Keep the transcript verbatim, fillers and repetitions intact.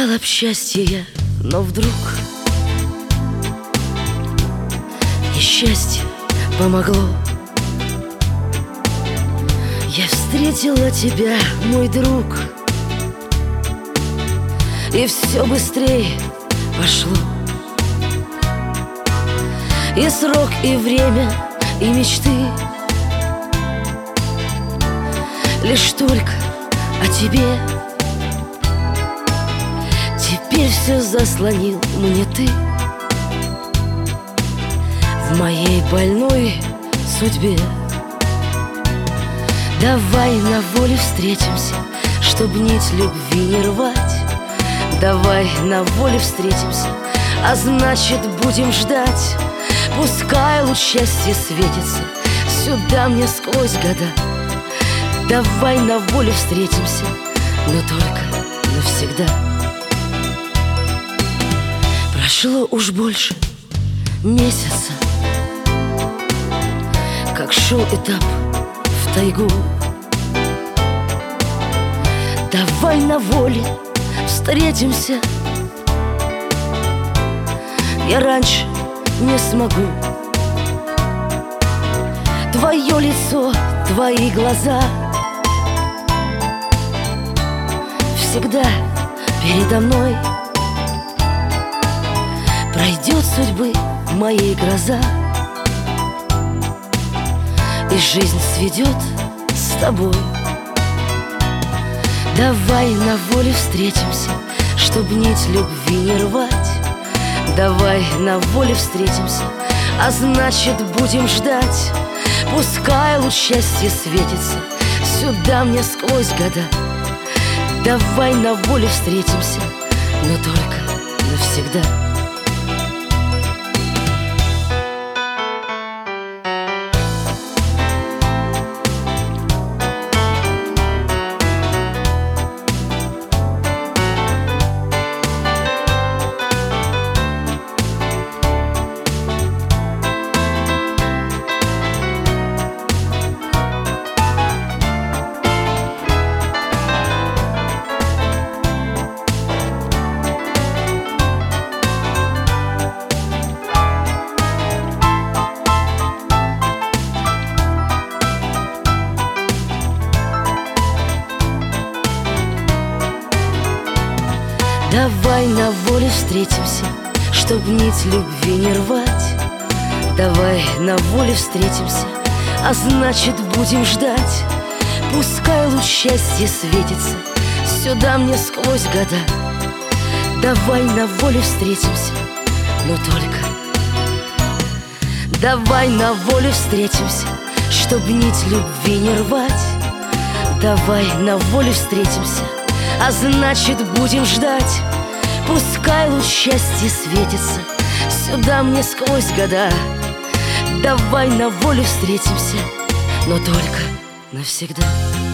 Мечтал об счастье я, но вдруг несчастье помогло. Я встретила тебя, мой друг, и все быстрее пошло. И срок, и время, и мечты лишь только о тебе. Теперь все заслонил мне ты в моей больной судьбе. Давай на воле встретимся, чтоб нить любви не рвать. Давай на воле встретимся, а значит будем ждать. Пускай луч счастья светится сюда мне сквозь года. Давай на воле встретимся, но только навсегда. Прошло уж больше месяца, как шел этап в тайгу. Давай на воле встретимся, я раньше не смогу. Твое лицо, твои глаза всегда передо мной. Пройдет судьбы моей гроза, и жизнь сведет с тобой. Давай на воле встретимся, чтоб нить любви не рвать. Давай на воле встретимся, а значит будем ждать. Пускай луч счастья светится сюда мне сквозь года. Давай на воле встретимся, но только навсегда. Давай на воле встретимся, чтоб нить любви не рвать. Давай на воле встретимся, а значит будем ждать. Пускай луч счастья светится сюда мне сквозь года. Давай на воле встретимся, но только. Давай на воле встретимся, чтоб нить любви не рвать. Давай на воле встретимся, а значит будем ждать. Пускай луч счастья светится сюда мне сквозь года. Давай на воле встретимся, но только навсегда.